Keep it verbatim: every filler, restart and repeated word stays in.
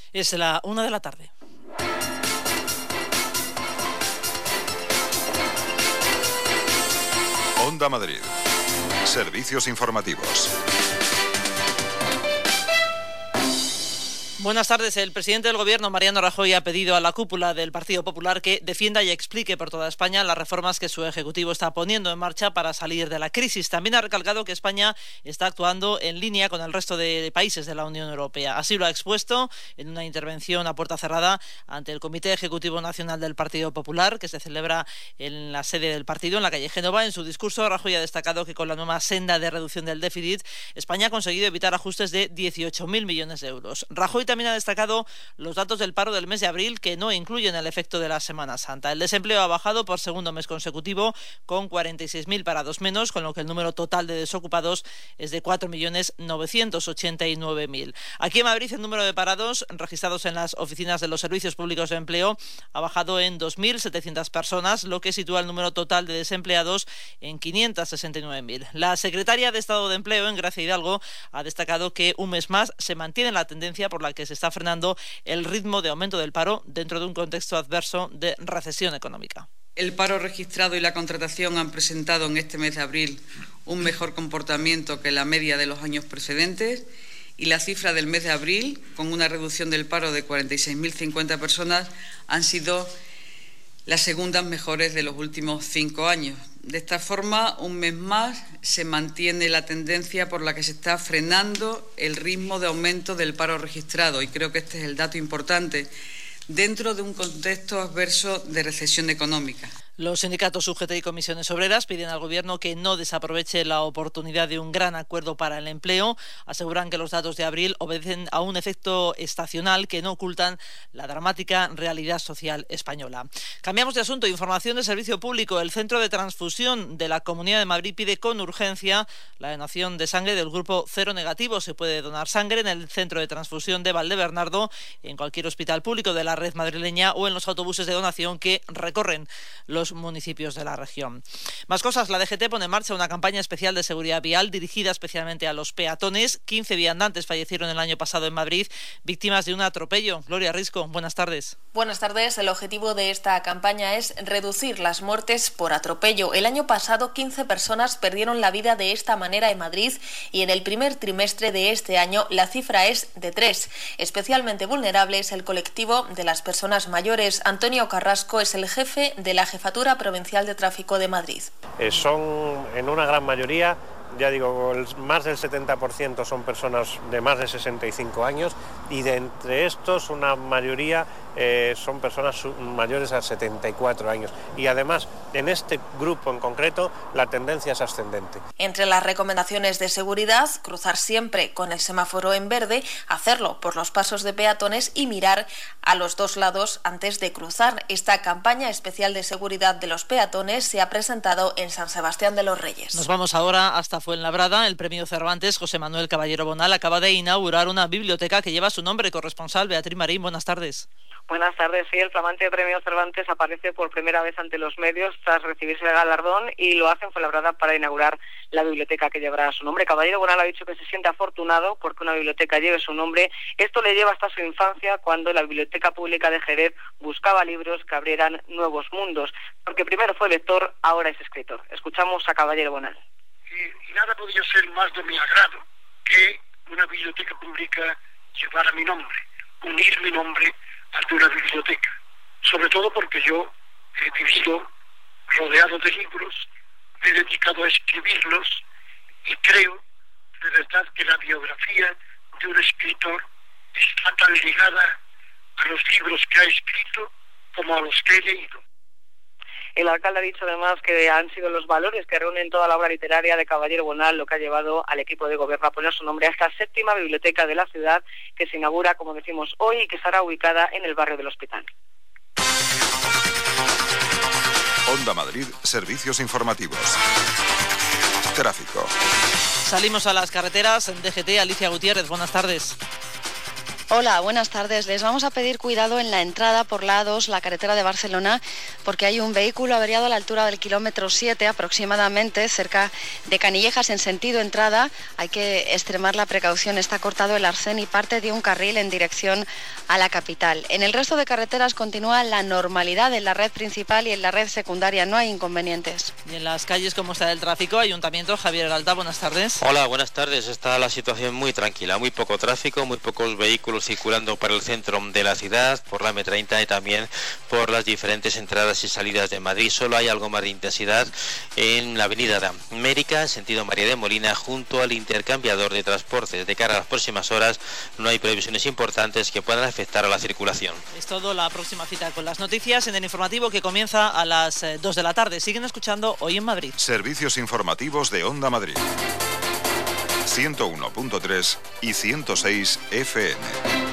Es la una de la tarde. Onda Madrid. Servicios informativos. Buenas tardes. El presidente del Gobierno, Mariano Rajoy, ha pedido a la cúpula del Partido Popular que defienda y explique por toda España las reformas que su Ejecutivo está poniendo en marcha para salir de la crisis. También ha recalcado que España está actuando en línea con el resto de países de la Unión Europea. Así lo ha expuesto en una intervención a puerta cerrada ante el Comité Ejecutivo Nacional del Partido Popular, que se celebra en la sede del partido, en la calle Génova. En su discurso, Rajoy ha destacado que con la nueva senda de reducción del déficit, España ha conseguido evitar ajustes de dieciocho mil millones de euros. Rajoy también ha destacado los datos del paro del mes de abril, que no incluyen el efecto de la Semana Santa. El desempleo ha bajado por segundo mes consecutivo, con cuarenta y seis mil parados menos, con lo que el número total de desocupados es de cuatro millones novecientos ochenta y nueve mil. Aquí en Madrid, el número de parados registrados en las oficinas de los servicios públicos de empleo ha bajado en dos mil setecientas personas, lo que sitúa el número total de desempleados en quinientos sesenta y nueve mil. La secretaria de Estado de Empleo, Engracia Hidalgo, ha destacado que un mes más se mantiene la tendencia por la que se está frenando el ritmo de aumento del paro dentro de un contexto adverso de recesión económica. El paro registrado y la contratación han presentado en este mes de abril un mejor comportamiento que la media de los años precedentes, y la cifra del mes de abril, con una reducción del paro de cuarenta y seis mil cincuenta personas, han sido las segundas mejores de los últimos cinco años. De esta forma, un mes más se mantiene la tendencia por la que se está frenando el ritmo de aumento del paro registrado, y creo que este es el dato importante, dentro de un contexto adverso de recesión económica. Los sindicatos U G T y comisiones obreras piden al Gobierno que no desaproveche la oportunidad de un gran acuerdo para el empleo. Aseguran que los datos de abril obedecen a un efecto estacional que no ocultan la dramática realidad social española. Cambiamos de asunto. Información de servicio público. El Centro de Transfusión de la Comunidad de Madrid pide con urgencia la donación de sangre del grupo cero negativo. Se puede donar sangre en el Centro de Transfusión de Valdebernardo, en cualquier hospital público de la red madrileña o en los autobuses de donación que recorren los municipios de la región. Más cosas. La D G T pone en marcha una campaña especial de seguridad vial dirigida especialmente a los peatones. quince viandantes fallecieron el año pasado en Madrid, víctimas de un atropello. Gloria Risco, buenas tardes. Buenas tardes. El objetivo de esta campaña es reducir las muertes por atropello. El año pasado, quince personas perdieron la vida de esta manera en Madrid, y en el primer trimestre de este año la cifra es de tres. Especialmente vulnerable es el colectivo de las personas mayores. Antonio Carrasco es el jefe de la Jefatura Provincial de Tráfico de Madrid. Eh, son en una gran mayoría, ya digo, más del setenta por ciento son personas de más de sesenta y cinco años, y de entre estos una mayoría eh, son personas mayores a setenta y cuatro años. Y además, en este grupo en concreto, la tendencia es ascendente. Entre las recomendaciones de seguridad, cruzar siempre con el semáforo en verde, hacerlo por los pasos de peatones y mirar a los dos lados antes de cruzar. Esta campaña especial de seguridad de los peatones se ha presentado en San Sebastián de los Reyes. Nos vamos ahora hasta Fuenlabrada. El premio Cervantes José Manuel Caballero Bonal acaba de inaugurar una biblioteca que lleva su nombre. Corresponsal Beatriz Marín, buenas tardes. Buenas tardes. Sí, el flamante premio Cervantes aparece por primera vez ante los medios tras recibirse el galardón, y lo hace en Fuenlabrada para inaugurar la biblioteca que llevará su nombre. Caballero Bonal ha dicho que se siente afortunado porque una biblioteca lleve su nombre. Esto le lleva hasta su infancia, cuando la Biblioteca Pública de Jerez buscaba libros que abrieran nuevos mundos. Porque primero fue lector, ahora es escritor. Escuchamos a Caballero Bonal. Y nada podría ser más de mi agrado que una biblioteca pública llevara mi nombre, unir mi nombre al de una biblioteca, sobre todo porque yo he vivido rodeado de libros, me he dedicado a escribirlos, y creo de verdad que la biografía de un escritor está tan ligada a los libros que ha escrito como a los que he leído. El alcalde ha dicho además que han sido los valores que reúnen toda la obra literaria de Caballero Bonal lo que ha llevado al equipo de gobierno a poner su nombre a esta séptima biblioteca de la ciudad, que se inaugura, como decimos, hoy, y que estará ubicada en el barrio del Hospital. Onda Madrid, servicios informativos. Tráfico. Salimos a las carreteras. En D G T, Alicia Gutiérrez, buenas tardes. Hola, buenas tardes. Les vamos a pedir cuidado en la entrada por la A dos, la carretera de Barcelona, porque hay un vehículo averiado a la altura del kilómetro siete aproximadamente, cerca de Canillejas en sentido entrada. Hay que extremar la precaución. Está cortado el arcén y parte de un carril en dirección a la capital. En el resto de carreteras continúa la normalidad en la red principal y en la red secundaria. No hay inconvenientes. Y en las calles, ¿cómo está el tráfico? Ayuntamiento, Javier Galta, buenas tardes. Hola, buenas tardes. Está la situación muy tranquila, muy poco tráfico, muy pocos vehículos circulando para el centro de la ciudad, por la eme treinta y también por las diferentes entradas y salidas de Madrid. Solo hay algo más de intensidad en la avenida de América, en sentido María de Molina, junto al intercambiador de transportes. De cara a las próximas horas no hay previsiones importantes que puedan afectar a la circulación. Es todo. La próxima cita con las noticias en el informativo que comienza a las dos de la tarde. Siguen escuchando Hoy en Madrid. Servicios informativos de Onda Madrid. ciento uno punto tres y ciento seis efe eme.